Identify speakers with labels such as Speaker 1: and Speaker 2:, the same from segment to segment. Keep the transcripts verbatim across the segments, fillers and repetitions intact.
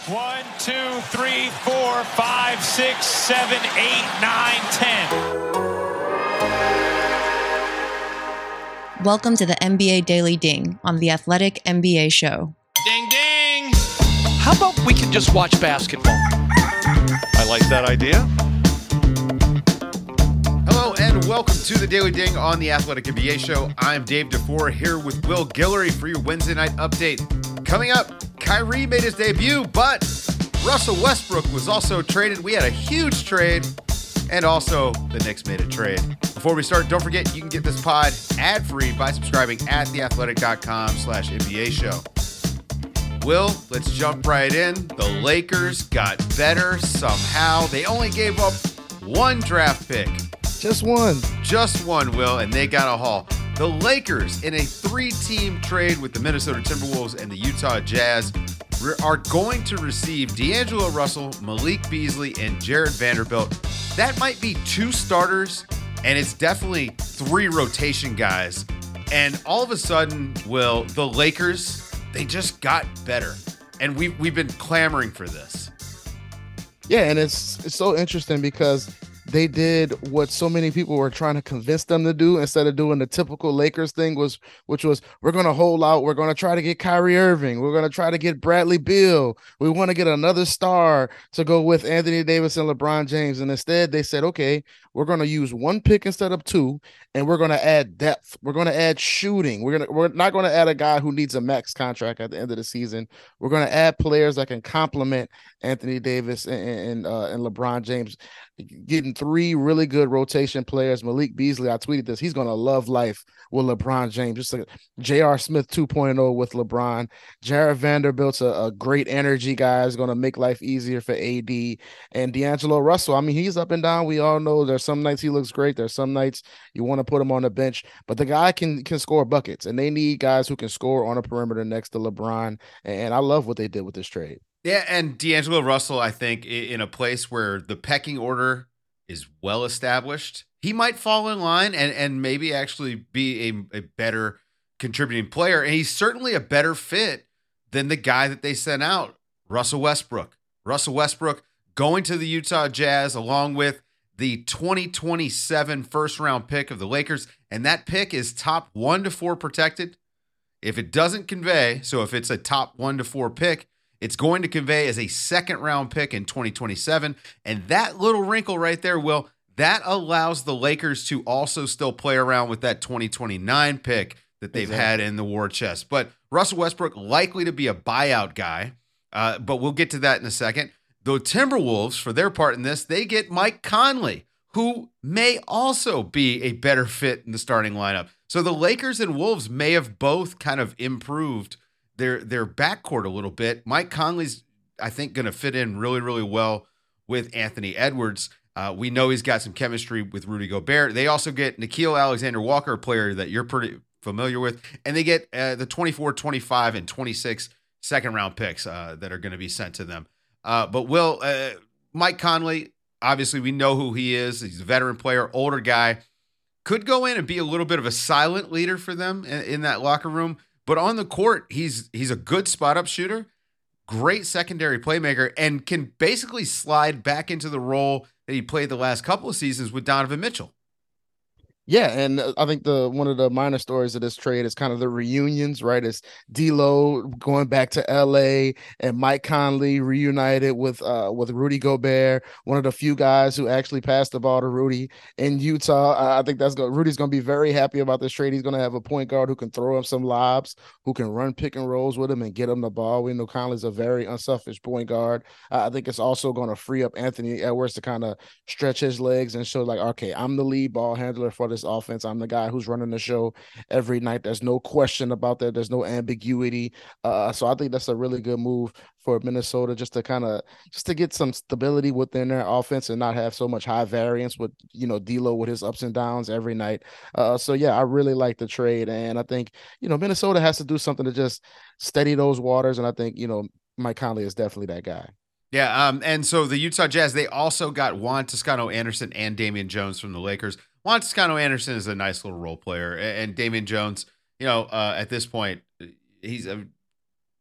Speaker 1: One, two, three, four, five, six, seven, eight, nine, ten.
Speaker 2: Welcome to the N B A Daily Ding on the Athletic N B A Show.
Speaker 3: Ding, ding. How about we can just watch basketball?
Speaker 4: I like that idea.
Speaker 5: Hello and welcome to the Daily Ding on the Athletic N B A Show. I'm Dave DeFore here with Will Guillory for your Wednesday night update. Coming up, Kyrie made his debut, but Russell Westbrook was also traded. We had a huge trade, and also the Knicks made a trade. Before we start, don't forget you can get this pod ad-free by subscribing at theathletic.com slash NBA show. Will, let's jump right in. The Lakers got better somehow. They only gave up one draft pick.
Speaker 6: Just one.
Speaker 5: Just one, Will, and they got a haul. The Lakers, in a three-team trade with the Minnesota Timberwolves and the Utah Jazz, are going to receive D'Angelo Russell, Malik Beasley, and Jared Vanderbilt. That might be two starters, and it's definitely three rotation guys. And all of a sudden, Will, the Lakers, they just got better. And we've, we've been clamoring for this.
Speaker 6: Yeah, and it's it's so interesting because they did what so many people were trying to convince them to do instead of doing the typical Lakers thing, was which was we're going to hold out. We're going to try to get Kyrie Irving. We're going to try to get Bradley Beal. We want to get another star to go with Anthony Davis and LeBron James. And instead they said, okay, we're going to use one pick instead of two, and we're going to add depth. We're going to add shooting. We're going to we're not going to add a guy who needs a max contract at the end of the season. We're going to add players that can complement Anthony Davis and and, uh, and LeBron James. Getting three really good rotation players. Malik Beasley, I tweeted this, he's going to love life with LeBron James. Just like J R. Smith two point oh with LeBron. Jared Vanderbilt's a, a great energy guy. Is going to make life easier for A D. And D'Angelo Russell, I mean, he's up and down. We all know there's some nights he looks great. There's some nights you want to put him on the bench. But the guy can, can score buckets, and they need guys who can score on a perimeter next to LeBron. And I love what they did with this trade.
Speaker 5: Yeah, and D'Angelo Russell, I think, in a place where the pecking order is well established, he might fall in line and, and maybe actually be a, a better contributing player. And he's certainly a better fit than the guy that they sent out, Russell Westbrook. Russell Westbrook going to the Utah Jazz along with the twenty twenty-seven first-round pick of the Lakers, and that pick is top one to four protected. If it doesn't convey, so if it's a top one to four pick, it's going to convey as a second round pick in twenty twenty-seven. And that little wrinkle right there, Will, that allows the Lakers to also still play around with that twenty twenty-nine pick that they've exactly. had in the war chest. But Russell Westbrook likely to be a buyout guy, uh, but we'll get to that in a second. The Timberwolves, for their part in this, they get Mike Conley, who may also be a better fit in the starting lineup. So the Lakers and Wolves may have both kind of improved their their backcourt a little bit. Mike Conley's, I think, going to fit in really, really well with Anthony Edwards. Uh, we know he's got some chemistry with Rudy Gobert. They also get Nickeil Alexander-Walker, a player that you're pretty familiar with, and they get uh, the twenty-four, twenty-five, and twenty-six second-round picks uh, that are going to be sent to them. Uh, but, Will, uh, Mike Conley, obviously we know who he is. He's a veteran player, older guy. Could go in and be a little bit of a silent leader for them in, in that locker room. But on the court, he's he's a good spot-up shooter, great secondary playmaker, and can basically slide back into the role that he played the last couple of seasons with Donovan Mitchell.
Speaker 6: Yeah, and I think the one of the minor stories of this trade is kind of the reunions, right? It's D'Lo going back to L A and Mike Conley reunited with uh, with Rudy Gobert, one of the few guys who actually passed the ball to Rudy in Utah. I think that's going. Rudy's going to be very happy about this trade. He's going to have a point guard who can throw him some lobs, who can run pick and rolls with him and get him the ball. We know Conley's a very unselfish point guard. Uh, I think it's also going to free up Anthony Edwards to kind of stretch his legs and show like, okay, I'm the lead ball handler for the offense. I'm the guy who's running the show every night. There's no question about that. There's no ambiguity. Uh, so I think that's a really good move for Minnesota, just to kind of just to get some stability within their offense and not have so much high variance with, you know, D'Lo with his ups and downs every night. Uh, so yeah, I really like the trade, and I think, you know, Minnesota has to do something to just steady those waters, and I think, you know, Mike Conley is definitely that guy.
Speaker 5: Yeah, um, and so the Utah Jazz, they also got Juan Toscano-Anderson and Damian Jones from the Lakers. Juan Toscano-Anderson is a nice little role player, and Damian Jones, you know, uh, at this point, he's a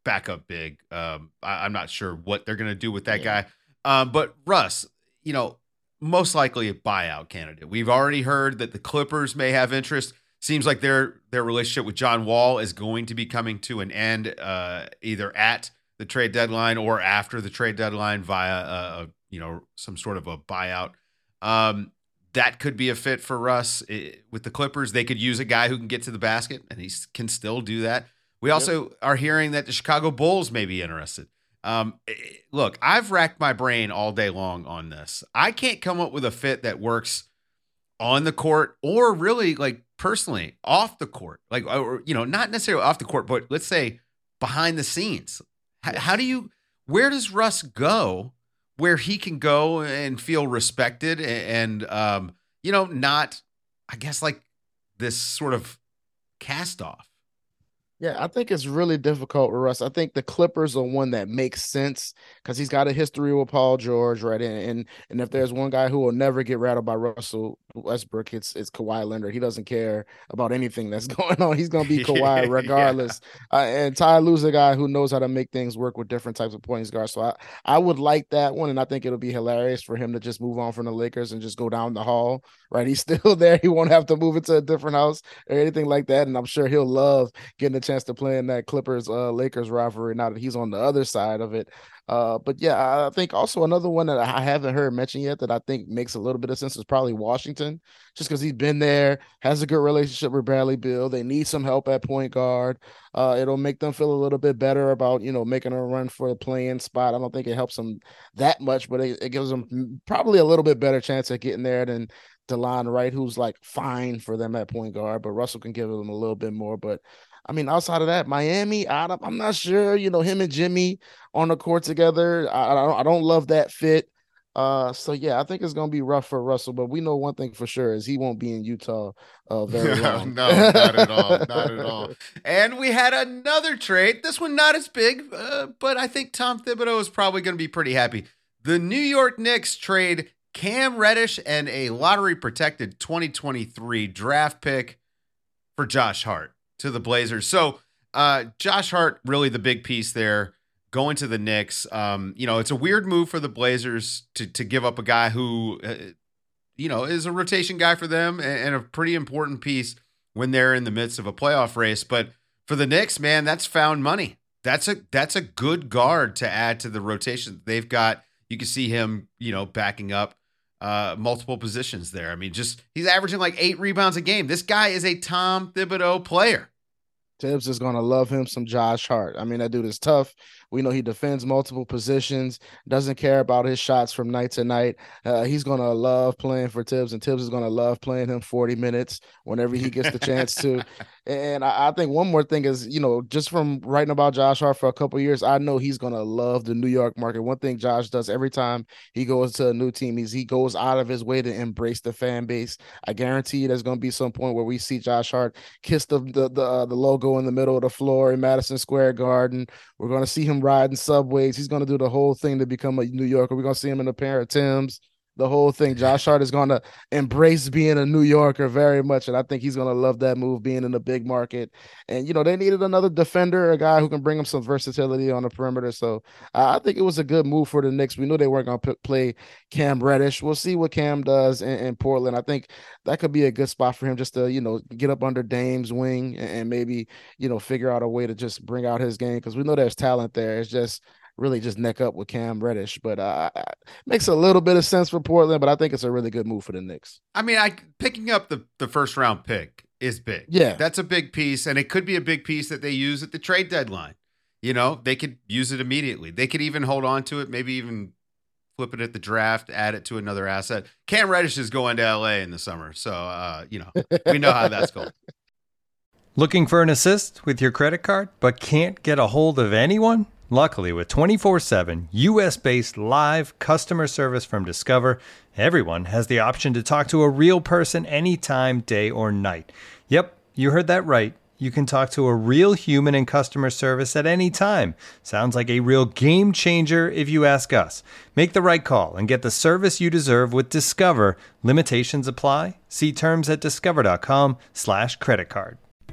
Speaker 5: backup big. Um, I, I'm not sure what they're going to do with that yeah. guy. Um, but Russ, you know, most likely a buyout candidate. We've already heard that the Clippers may have interest. Seems like their their relationship with John Wall is going to be coming to an end, uh, either at the trade deadline or after the trade deadline via a, you know, some sort of a buyout. Um, that could be a fit for Russ it, with the Clippers. They could use a guy who can get to the basket, and he can still do that. We also yep. are hearing that the Chicago Bulls may be interested. Um, it, look, I've racked my brain all day long on this. I can't come up with a fit that works on the court or really like personally off the court. Like, or, you know, not necessarily off the court, but let's say behind the scenes. How, how do you, where does Russ go where he can go and feel respected and, and um, you know, not, I guess, like this sort of cast off?
Speaker 6: Yeah, I think it's really difficult with Russ. I think the Clippers are one that makes sense because he's got a history with Paul George, right? And, and and if there's one guy who will never get rattled by Russell Westbrook, it's it's Kawhi Leonard. He doesn't care about anything that's going on. He's going to be Kawhi regardless. yeah. uh, and Ty Lue's a guy who knows how to make things work with different types of point guards. So I, I would like that one, and I think it'll be hilarious for him to just move on from the Lakers and just go down the hall, right? He's still there. He won't have to move into a different house or anything like that, and I'm sure he'll love getting a chance to play in that Clippers uh, Lakers rivalry now that he's on the other side of it. Uh, but yeah, I think also another one that I haven't heard mentioned yet that I think makes a little bit of sense is probably Washington, just because he's been there, has a good relationship with Bradley Beal. They need some help at point guard. Uh, it'll make them feel a little bit better about, you know, making a run for the play-in spot. I don't think it helps them that much, but it, it gives them probably a little bit better chance at getting there than DeLon Wright, who's like fine for them at point guard, but Russell can give them a little bit more. But I mean, outside of that, Miami, I don't, I'm not sure. You know, him and Jimmy on the court together, I, I don't, I don't love that fit. Uh, so yeah, I think it's gonna be rough for Russell. But we know one thing for sure is he won't be in Utah uh, very long.
Speaker 5: no, not at all, not at all. And we had another trade. This one not as big, uh, but I think Tom Thibodeau is probably going to be pretty happy. The New York Knicks trade Cam Reddish and a lottery-protected twenty twenty-three draft pick for Josh Hart to the Blazers. So uh, Josh Hart, really the big piece there, going to the Knicks. Um, you know, it's a weird move for the Blazers to to give up a guy who, uh, you know, is a rotation guy for them and, and a pretty important piece when they're in the midst of a playoff race. But for the Knicks, man, that's found money. That's a that's a good guard to add to the rotation they've got. You can see him, you know, backing up uh, multiple positions there. I mean, just he's averaging like eight rebounds a game. This guy is a Tom Thibodeau player.
Speaker 6: Tibbs is going to love him some Josh Hart. I mean, that dude is tough. We know he defends multiple positions, doesn't care about his shots from night to night. Uh, he's going to love playing for Tibbs, and Tibbs is going to love playing him forty minutes whenever he gets the chance to. And I, I think one more thing is, you know, just from writing about Josh Hart for a couple of years, I know he's going to love the New York market. One thing Josh does every time he goes to a new team is he goes out of his way to embrace the fan base. I guarantee you there's going to be some point where we see Josh Hart kiss the the the, uh, the logo in the middle of the floor in Madison Square Garden. We're going to see him riding subways. He's going to do the whole thing to become a New Yorker. We're going to see him in a pair of Timbs. The whole thing. Josh Hart is going to embrace being a New Yorker very much, and I think he's going to love that move, being in a big market. And, you know, they needed another defender, a guy who can bring them some versatility on the perimeter. So uh, I think it was a good move for the Knicks. We knew they weren't going to p- play Cam Reddish. We'll see what Cam does in, in Portland. I think that could be a good spot for him just to, you know, get up under Dame's wing and, and maybe, you know, figure out a way to just bring out his game, because we know there's talent there. It's just really just neck up with Cam Reddish, but uh, makes a little bit of sense for Portland, but I think it's a really good move for the Knicks.
Speaker 5: I mean, I picking up the, the first round pick is big.
Speaker 6: Yeah.
Speaker 5: That's a big piece, and it could be a big piece that they use at the trade deadline. You know, they could use it immediately. They could even hold on to it, maybe even flip it at the draft, add it to another asset. Cam Reddish is going to L A in the summer, so, uh, you know, we know how that's going.
Speaker 7: Looking for an assist with your credit card, but can't get a hold of anyone? Luckily, with twenty-four seven U S-based live customer service from Discover, everyone has the option to talk to a real person anytime, day or night. Yep, you heard that right. You can talk to a real human in customer service at any time. Sounds like a real game changer if you ask us. Make the right call and get the service you deserve with Discover. Limitations apply. See terms at discover.com slash credit card.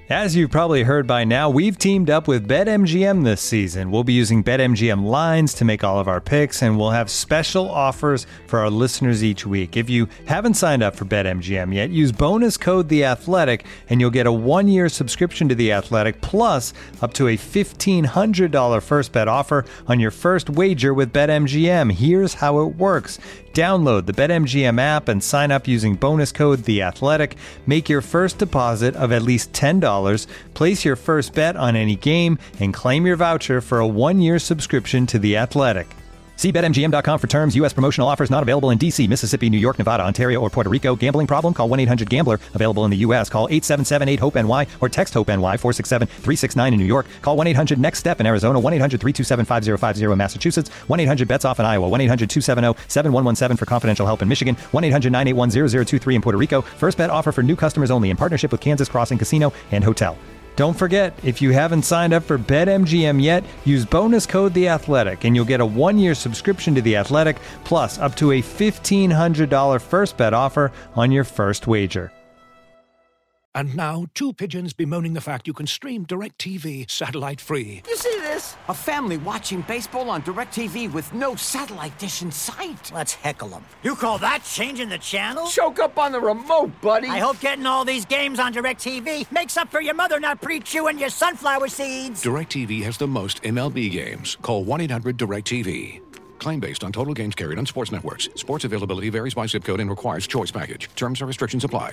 Speaker 7: As you've probably heard by now, we've teamed up with BetMGM this season. We'll be using BetMGM lines to make all of our picks, and we'll have special offers for our listeners each week. If you haven't signed up for BetMGM yet, use bonus code The Athletic, and you'll get a one-year subscription to The Athletic, plus up to a fifteen hundred dollars first bet offer on your first wager with BetMGM. Here's how it works. Download the BetMGM app and sign up using bonus code The Athletic. Make your first deposit of at least ten dollars. Place your first bet on any game and claim your voucher for a one-year subscription to The Athletic. See Bet M G M dot com for terms. U S promotional offers not available in D C, Mississippi, New York, Nevada, Ontario, or Puerto Rico. Gambling problem? Call one eight hundred gambler. Available in the U S. Call eight seven seven eight hope N Y or text HOPE-NY four six seven three six nine in New York. Call one eight hundred next step in Arizona. one eight hundred three two seven five zero five zero in Massachusetts. one eight hundred bets off in Iowa. one eight hundred two seven zero seven one one seven for confidential help in Michigan. one eight hundred nine eight one zero zero two three in Puerto Rico. First bet offer for new customers only in partnership with Kansas Crossing Casino and Hotel. Don't forget, if you haven't signed up for BetMGM yet, use bonus code The Athletic, and you'll get a one-year subscription to The Athletic, plus up to a fifteen hundred dollars first bet offer on your first wager.
Speaker 8: And now, two pigeons bemoaning the fact you can stream DirecTV satellite-free.
Speaker 9: You see this? A family watching baseball on DirecTV with no satellite dish in sight.
Speaker 10: Let's heckle them. You call that changing the channel?
Speaker 9: Choke up on the remote, buddy.
Speaker 10: I hope getting all these games on DirecTV makes up for your mother not pre-chewing your sunflower seeds.
Speaker 8: DirecTV has the most M L B games. Call one eight hundred direct T V. Claim based on total games carried on sports networks. Sports availability varies by zip code and requires choice package. Terms and restrictions apply.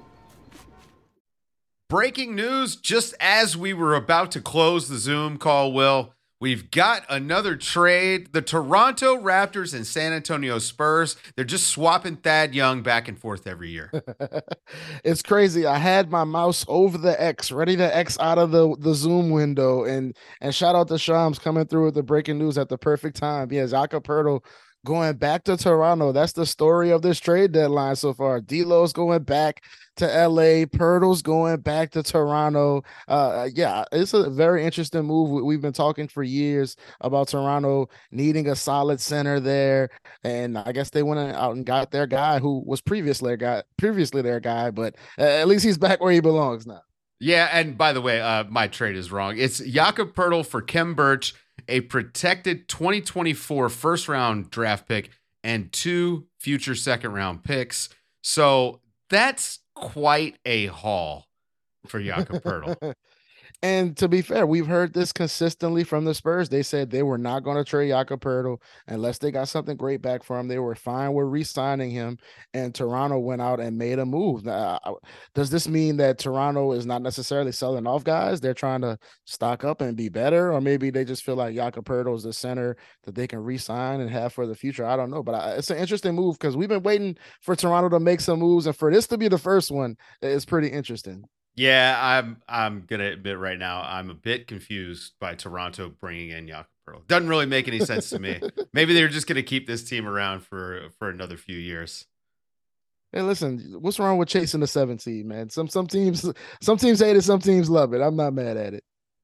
Speaker 5: Breaking news, just as we were about to close the Zoom call, Will, we've got another trade. The Toronto Raptors and San Antonio Spurs, they're just swapping Thad Young back and forth every year.
Speaker 6: It's crazy. I had my mouse over the X, ready to X out of the, the Zoom window. And and shout out to Shams coming through with the breaking news at the perfect time. Yeah, Jakob Poeltl going back to Toronto. That's the story of this trade deadline so far. D'Lo's going back to L A. Poeltl's going back to Toronto. Uh, yeah, it's a very interesting move. We've been talking for years about Toronto needing a solid center there, and I guess they went out and got their guy who was previously their guy, previously their guy, but uh, at least he's back where he belongs now.
Speaker 5: Yeah, and by the way, uh, my trade is wrong. It's Jakob Poeltl for Khem Birch, a protected twenty twenty-four first round draft pick, and two future second round picks. So that's quite a haul for Jakob Poeltl.
Speaker 6: And to be fair, we've heard this consistently from the Spurs. They said they were not going to trade Jakob Poeltl unless they got something great back for him. They were fine with re-signing him, and Toronto went out and made a move. Now, does this mean that Toronto is not necessarily selling off guys? They're trying to stock up and be better, or maybe they just feel like Jakob Poeltl is the center that they can re-sign and have for the future. I don't know, but I, it's an interesting move because we've been waiting for Toronto to make some moves, and for this to be the first one, it's pretty interesting.
Speaker 5: Yeah, I'm I'm gonna admit right now I'm a bit confused by Toronto bringing in Jakob Poeltl. Doesn't really make any sense to me. Maybe they're just gonna keep this team around for for another few years.
Speaker 6: Hey, listen, what's wrong with chasing the seventeen, man? Some some teams some teams hate it, some teams love it. I'm not mad at it.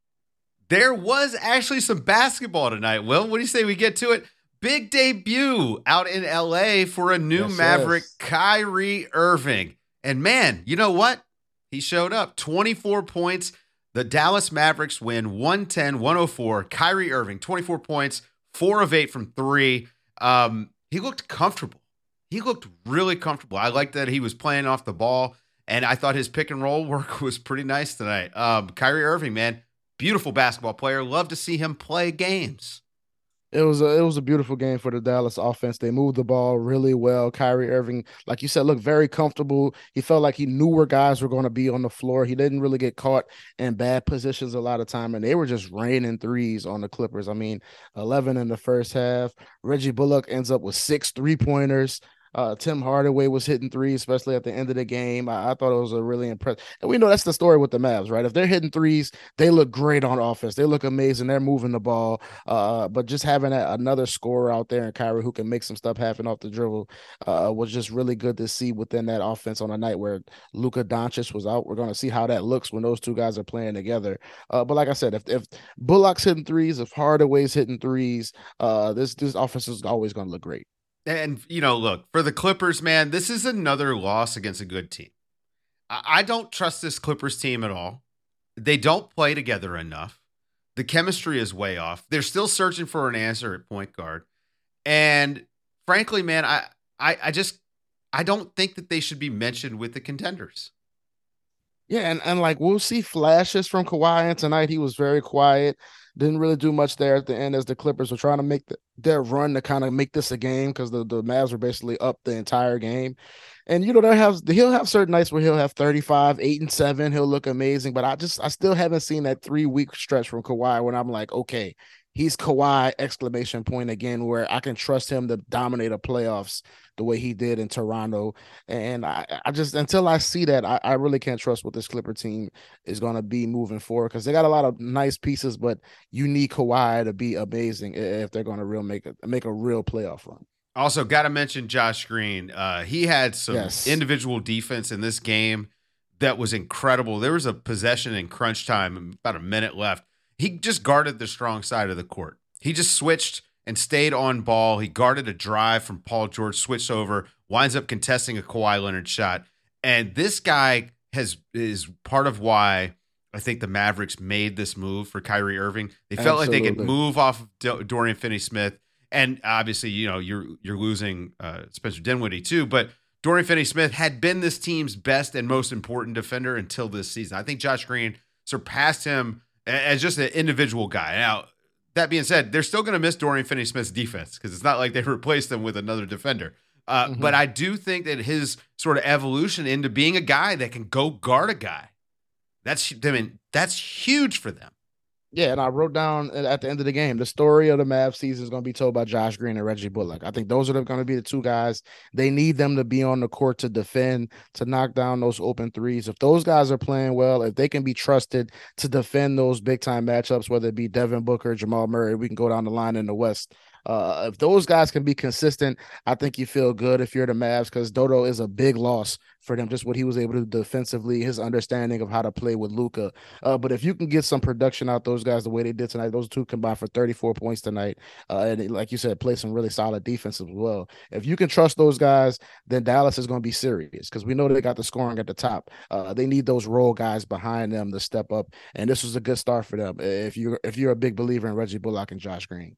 Speaker 5: There was actually some basketball tonight. Will, what do you say we get to it? Big debut out in L A for a new
Speaker 6: yes,
Speaker 5: Maverick,
Speaker 6: yes.
Speaker 5: Kyrie Irving. And man, you know what? He showed up. twenty-four points. The Dallas Mavericks win one ten one oh four. Kyrie Irving, twenty-four points, four of eight from three. Um, he looked comfortable. He looked really comfortable. I liked that he was playing off the ball, and I thought his pick and roll work was pretty nice tonight. Um, Kyrie Irving, man, beautiful basketball player. Love to see him play games.
Speaker 6: It was a it was a beautiful game for the Dallas offense. They moved the ball really well. Kyrie Irving, like you said, looked very comfortable. He felt like he knew where guys were going to be on the floor. He didn't really get caught in bad positions a lot of time, and they were just raining threes on the Clippers. I mean, eleven in the first half. Reggie Bullock ends up with six three-pointers. Uh, Tim Hardaway was hitting threes, especially at the end of the game. I, I thought it was a really impressive. And we know that's the story with the Mavs, right? If they're hitting threes, they look great on offense. They look amazing. They're moving the ball. Uh, but just having a, another scorer out there in Kyrie who can make some stuff happen off the dribble uh, was just really good to see within that offense on a night where Luka Doncic was out. We're going to see how that looks when those two guys are playing together. Uh, but like I said, if, if Bullock's hitting threes, if Hardaway's hitting threes, uh, this, this offense is always going to look great.
Speaker 5: And, you know, look, for the Clippers, man, this is another loss against a good team. I, I don't trust this Clippers team at all. They don't play together enough. The chemistry is way off. They're still searching for an answer at point guard. And frankly, man, I, I, I just, I don't think that they should be mentioned with the contenders.
Speaker 6: Yeah, and, and like we'll see flashes from Kawhi, and tonight he was very quiet. Didn't really do much there at the end as the Clippers were trying to make the, their run to kind of make this a game because the, the Mavs were basically up the entire game. And, you know, they'll have, he'll have certain nights where he'll have thirty-five, eight and seven. He'll look amazing. But I just, I still haven't seen that three week stretch from Kawhi when I'm like, okay, he's Kawhi exclamation point again, where I can trust him to dominate a playoffs the way he did in Toronto. And I, I just, until I see that, I, I really can't trust what this Clipper team is going to be moving forward, because they got a lot of nice pieces, but you need Kawhi to be amazing if they're going to real make a, make a real playoff run.
Speaker 5: Also, got to mention Josh Green. Uh, he had some
Speaker 6: yes.
Speaker 5: individual defense in this game that was incredible. There was a possession in crunch time, about a minute left. He just guarded the strong side of the court. He just switched and stayed on ball. He guarded a drive from Paul George, switched over, winds up contesting a Kawhi Leonard shot. And this guy has is part of why I think the Mavericks made this move for Kyrie Irving. They felt Absolutely. like they could move off of D- Dorian Finney-Smith. And obviously, you know, you're you're losing uh, Spencer Dinwiddie too. But Dorian Finney-Smith had been this team's best and most important defender until this season. I think Josh Green surpassed him as just an individual guy. Now, that being said, they're still going to miss Dorian Finney-Smith's defense because it's not like they replaced him with another defender. Uh, mm-hmm. But I do think that his sort of evolution into being a guy that can go guard a guy, that's I mean, that's huge for them.
Speaker 6: Yeah, and I wrote down at the end of the game, the story of the Mavs season is going to be told by Josh Green and Reggie Bullock. I think those are going to be the two guys. They need them to be on the court to defend, to knock down those open threes. If those guys are playing well, if they can be trusted to defend those big-time matchups, whether it be Devin Booker, Jamal Murray, we can go down the line in the West. Uh, if those guys can be consistent, I think you feel good if you're the Mavs, because Dodo is a big loss for them, just what he was able to do defensively, his understanding of how to play with Luka. Uh, but if you can get some production out those guys the way they did tonight, those two combined for thirty-four points tonight, uh, and like you said, play some really solid defense as well. If you can trust those guys, then Dallas is going to be serious, because we know they got the scoring at the top. Uh, they need those role guys behind them to step up, and this was a good start for them if you're if you're a big believer in Reggie Bullock and Josh Green.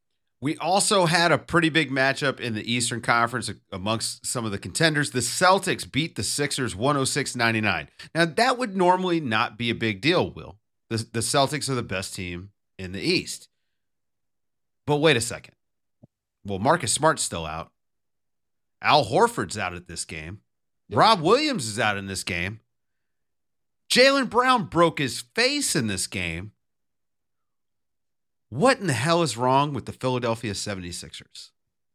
Speaker 5: We also had a pretty big matchup in the Eastern Conference amongst some of the contenders. The Celtics beat the Sixers one oh six ninety-nine. Now, that would normally not be a big deal, Will. The, the Celtics are the best team in the East. But wait a second. Well, Marcus Smart's still out. Al Horford's out at this game. Yep. Rob Williams is out in this game. Jaylen Brown broke his face in this game. What in the hell is wrong with the Philadelphia seventy-sixers?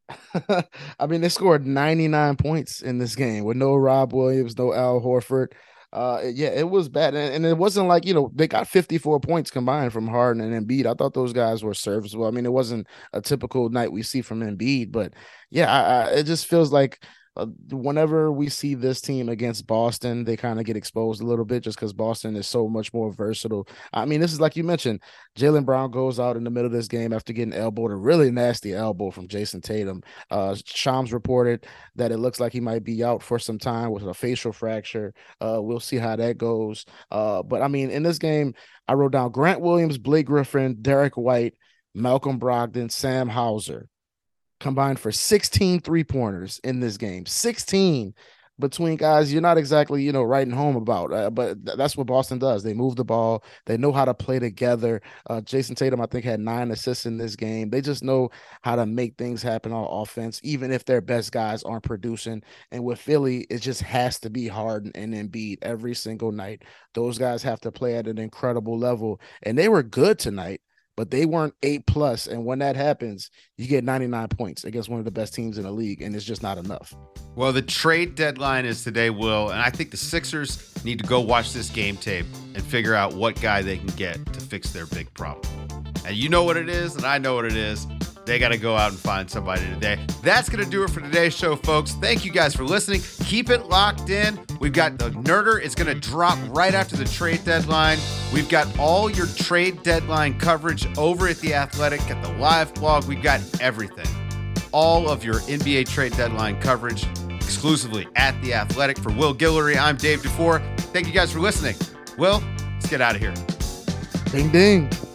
Speaker 6: I mean, they scored ninety-nine points in this game with no Rob Williams, no Al Horford. Uh, yeah, it was bad. And, and it wasn't like, you know, they got fifty-four points combined from Harden and Embiid. I thought those guys were serviceable. I mean, it wasn't a typical night we see from Embiid, but yeah, I, I, it just feels like Uh, whenever we see this team against Boston, they kind of get exposed a little bit just because Boston is so much more versatile. I mean, this is like you mentioned, Jaylen Brown goes out in the middle of this game after getting elbowed, a really nasty elbow from Jason Tatum. Uh, Shams reported that it looks like he might be out for some time with a facial fracture. Uh, we'll see how that goes. Uh, but I mean, in this game, I wrote down Grant Williams, Blake Griffin, Derek White, Malcolm Brogdon, Sam Hauser combined for sixteen three-pointers in this game. sixteen between guys you're not exactly, you know, writing home about. Uh, but th- that's what Boston does. They move the ball. They know how to play together. Uh, Jason Tatum, I think, had nine assists in this game. They just know how to make things happen on offense, even if their best guys aren't producing. And with Philly, it just has to be Harden and Embiid every single night. Those guys have to play at an incredible level. And they were good tonight, but they weren't eight plus. And when that happens, you get ninety-nine points against one of the best teams in the league, and it's just not enough.
Speaker 5: Well, the trade deadline is today, Will, and I think the Sixers need to go watch this game tape and figure out what guy they can get to fix their big problem. And you know what it is, and I know what it is. They got to go out and find somebody today. That's going to do it for today's show, folks. Thank you guys for listening. Keep it locked in. We've got the Nerder. It's going to drop right after the trade deadline. We've got all your trade deadline coverage over at The Athletic, at the live blog. We've got everything. All of your N B A trade deadline coverage exclusively at The Athletic. For Will Guillory, I'm Dave DeFore. Thank you guys for listening. Will, Let's get out of here.
Speaker 6: Ding, ding.